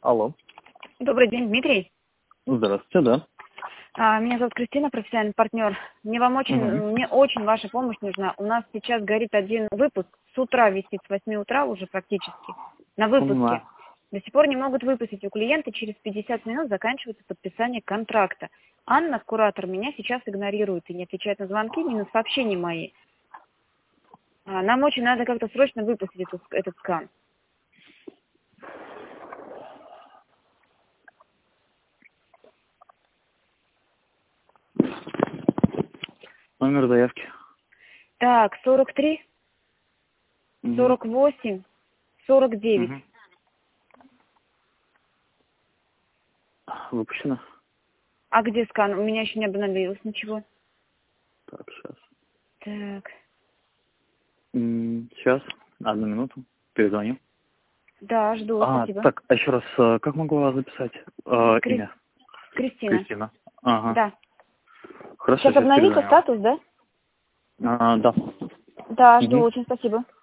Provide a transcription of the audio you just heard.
Алло. Добрый день, Дмитрий. Здравствуйте, да. Меня зовут Кристина, профессиональный партнер. Мне очень ваша помощь нужна. У нас сейчас горит один выпуск. С утра висит, с 8 утра уже практически. На выпуске. Понимаю. До сих пор не могут выпустить. У клиента через 50 минут заканчивается подписание контракта. Анна, куратор, меня сейчас игнорирует и не отвечает на звонки, ни на сообщения мои. Нам очень надо как-то срочно выпустить этот скан. Номер заявки. Так, 43, 48, 49. Угу. Выпущено. А где скан? У меня еще не обновилось ничего. Так, сейчас. Так. Сейчас, одну минуту. Перезвоню. Да, жду, спасибо. Так, а еще раз, как могу вас записать? Имя? Кристина. Кристина. Ага. Да. Хорошо, Сейчас обновите перезвоню. статус, да? Да. Да, жду, очень спасибо.